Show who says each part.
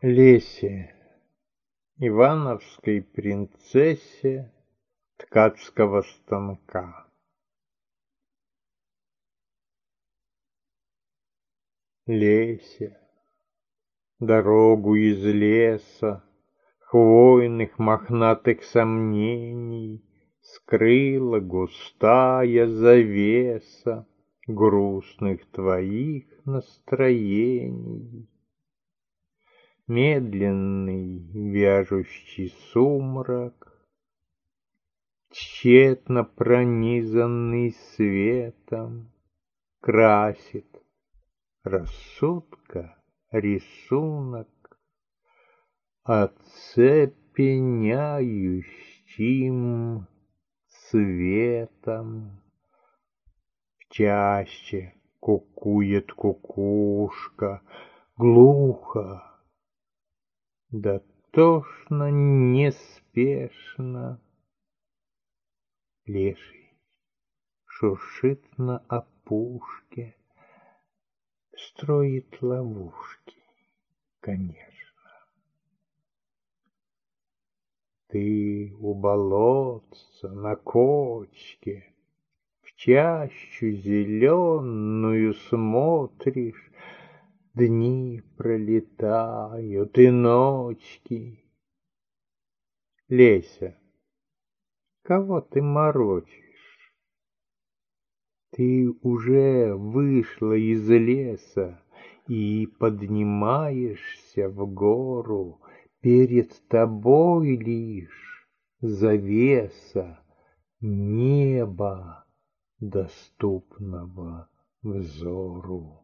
Speaker 1: Лесе, ивановской принцессе ткацкого станка. Лесе, дорогу из леса, хвойных мохнатых сомнений скрыла густая завеса грустных твоих настроений. Медленный вяжущий сумрак, тщетно пронизанный светом, красит рассудка рисунок оцепеняющим светом. В чаще кукует кукушка, глухо, да тошно неспешно. Леший шуршит на опушке, строит ловушки, конечно. Ты у болотца на кочке в чащу зеленую смотришь, дни пролетают и ночки. Леся, кого ты морочишь? Ты уже вышла из леса и поднимаешься в гору. Перед тобой лишь завеса неба, доступного взору.